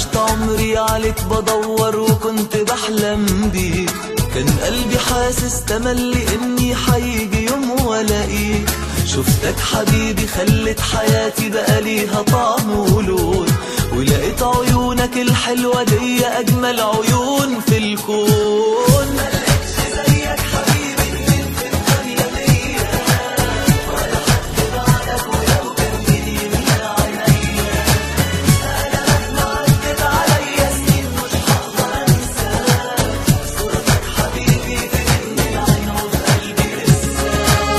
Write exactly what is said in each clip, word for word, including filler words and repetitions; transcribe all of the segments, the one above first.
عشت عمري عليك بدور وكنت بحلم بيك، كان قلبي حاسس تملي اني حيجي يوم والاقيك. شفتك حبيبي خلت حياتي بقى ليها طعم ولون، ولقيت عيونك الحلوة دي اجمل عيون في الكون. ملقتش زيك حبيبي اتنين في الدنيا دي، ولا حد بعدك ولو كان مين يملى عينيا. انا مهما عدت عليا سنين مش هقدر انساك، صورتك حبيبي في جنب العين وفي قلبي لسه.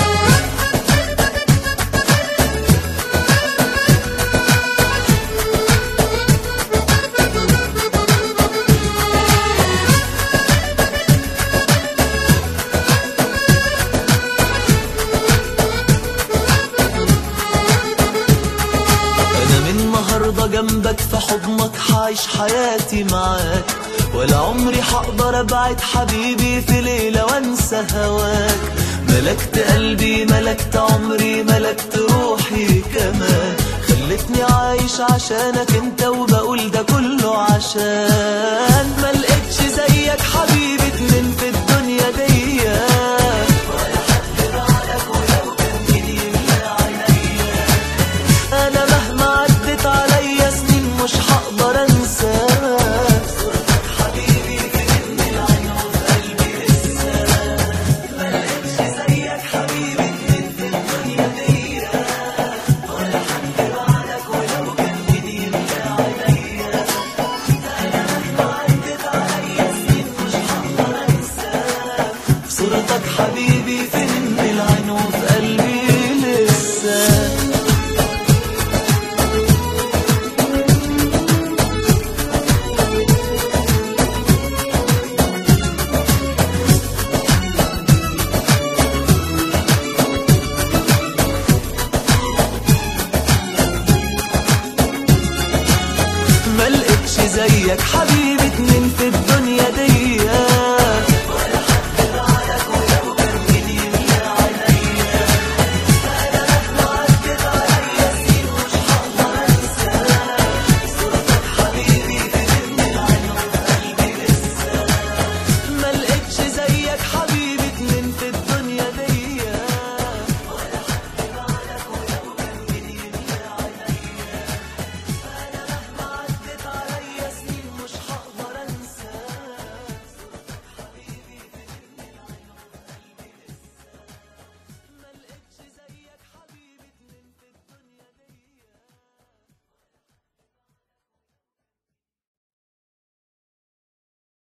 جنبك في حضنك حعيش حياتي معاك، ولا عمري حقدر ابعد حبيبي في ليلة وانسى هواك. ملكت قلبي ملكت عمري ملكت روحي كمان، خلتني عايش عشانك انت وبقول ده كله عشان. ملقتش زيك حبيبي اتنين في الدنيا دي، ولا حد بعدك ولو كان مين يملى عينيا. انا مهما عدت عليا سنين مش هقدر انساك، صورتك حبيبي في جنب العين وفي قلبي لسه. ملقتش زيك حبيبي اتنين في الدنيا دي، ولا حد بعدك ولو كان مين يملى عينيا. انا مهما عدت عليا سنين مش هقدر انساك، صورتك حبيبي في جنب العين وفي قلبي لسه. ملقتش زيك حبيبي اتنين في الدنيا